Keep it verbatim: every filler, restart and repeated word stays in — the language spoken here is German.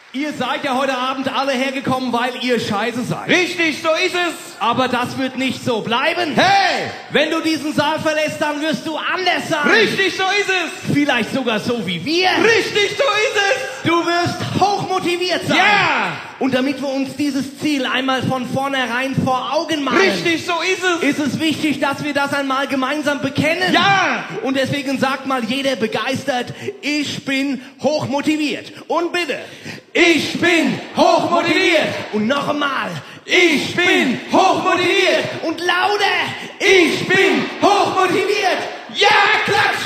Ihr seid ja heute Abend alle hergekommen, weil ihr scheiße seid. Richtig, so ist es. Aber das wird nicht so bleiben. Hey! Wenn du diesen Saal verlässt, dann wirst du anders sein. Richtig, so ist es. Vielleicht sogar so wie wir. Richtig, so ist es. Du wirst hochmotiviert sein. Ja! Und damit wir uns dieses Ziel einmal von vornherein vor Augen malen, Richtig, so ist es. ist es wichtig, dass wir das einmal gemeinsam bekennen. Ja! Und deswegen sagt mal jeder begeistert, ich bin hochmotiviert. Und bitte, Ich bin hochmotiviert. und noch einmal, Ich bin hochmotiviert. und lauter, Ich bin hochmotiviert. Ja, klatsch!